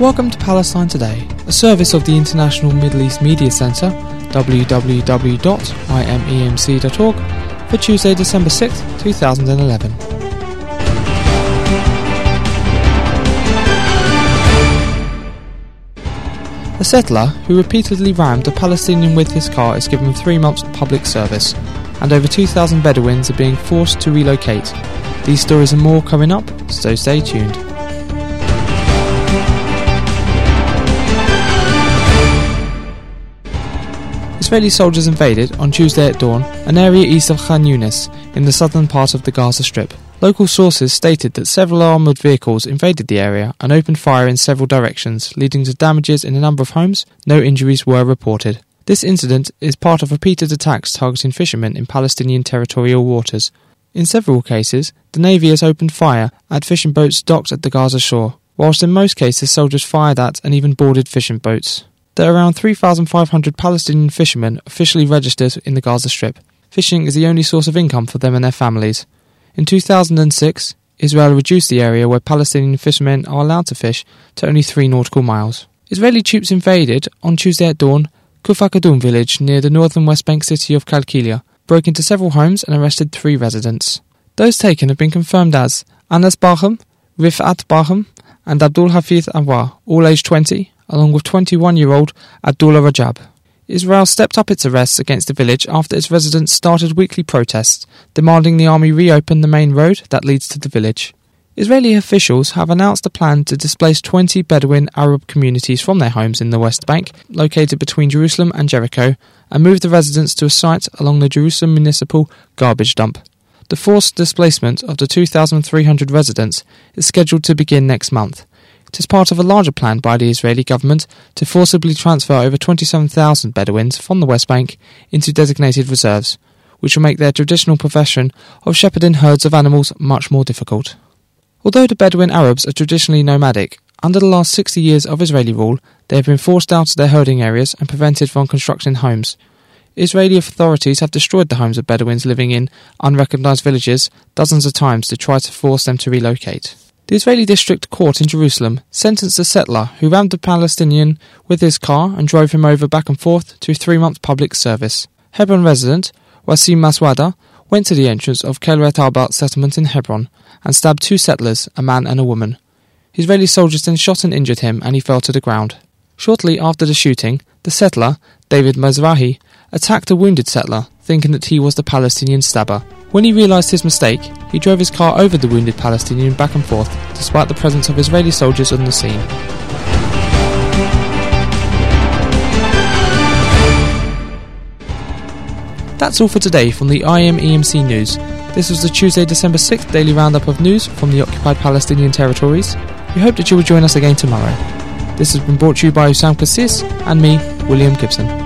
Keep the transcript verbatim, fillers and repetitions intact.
Welcome to Palestine Today, a service of the International Middle East Media Centre, w w w dot i m e m c dot org, for Tuesday, December sixth, two thousand eleven. A settler who repeatedly rammed a Palestinian with his car is given three months public service, and over two thousand Bedouins are being forced to relocate. These stories and more coming up, so stay tuned. Israeli soldiers invaded on Tuesday at dawn an area east of Khan Yunis in the southern part of the Gaza Strip. Local sources stated that several armoured vehicles invaded the area and opened fire in several directions, leading to damages in a number of homes. No injuries were reported. This incident is part of repeated attacks targeting fishermen in Palestinian territorial waters. In several cases, the Navy has opened fire at fishing boats docked at the Gaza shore, whilst in most cases soldiers fired at and even boarded fishing boats. There are around three thousand five hundred Palestinian fishermen officially registered in the Gaza Strip. Fishing is the only source of income for them and their families. In two thousand six, Israel reduced the area where Palestinian fishermen are allowed to fish to only three nautical miles. Israeli troops invaded, on Tuesday at dawn, Kufar Kadum village near the northern West Bank city of Kalkilia, broke into several homes and arrested three residents. Those taken have been confirmed as Anas Baham, Rifat Baham, and Abdul Hafiz Anwar, all aged twenty, along with twenty-one-year-old Abdullah Rajab. Israel stepped up its arrests against the village after its residents started weekly protests, demanding the army reopen the main road that leads to the village. Israeli officials have announced a plan to displace twenty Bedouin Arab communities from their homes in the West Bank, located between Jerusalem and Jericho, and move the residents to a site along the Jerusalem municipal garbage dump. The forced displacement of the two thousand three hundred residents is scheduled to begin next month. It is part of a larger plan by the Israeli government to forcibly transfer over twenty-seven thousand Bedouins from the West Bank into designated reserves, which will make their traditional profession of shepherding herds of animals much more difficult. Although the Bedouin Arabs are traditionally nomadic, under the last sixty years of Israeli rule, they have been forced out of their herding areas and prevented from constructing homes. Israeli authorities have destroyed the homes of Bedouins living in unrecognised villages dozens of times to try to force them to relocate. The Israeli District Court in Jerusalem sentenced a settler who rammed a Palestinian with his car and drove him over back and forth to three-month public service. Hebron resident Wasim Maswada went to the entrance of Kiryat Arba settlement in Hebron and stabbed two settlers, a man and a woman. Israeli soldiers then shot and injured him and he fell to the ground. Shortly after the shooting, the settler, David Mizrahi, attacked a wounded settler, thinking that he was the Palestinian stabber. When he realised his mistake, he drove his car over the wounded Palestinian back and forth, despite the presence of Israeli soldiers on the scene. That's all for today from the I M E M C News. This was the Tuesday, December sixth daily roundup of news from the occupied Palestinian territories. We hope that you will join us again tomorrow. This has been brought to you by Usam Kassis and me, William Gibson.